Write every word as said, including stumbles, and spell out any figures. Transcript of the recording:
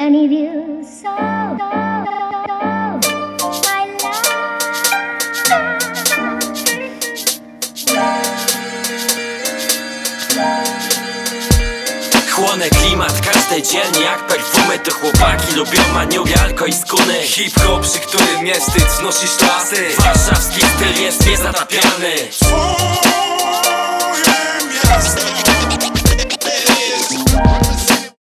any of you so, so, so my Chłonę klimat każdej dzielni jak perfumy. To chłopaki lubią maniury, alko i skuny. Hip-hop, przy którym nie wstyd, znosisz klasy. Warszawski styl jest niezatapialny. Twoje miasto